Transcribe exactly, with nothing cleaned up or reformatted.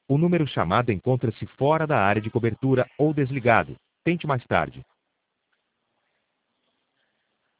O número chamado encontra-se fora da área de cobertura ou desligado. Tente mais tarde.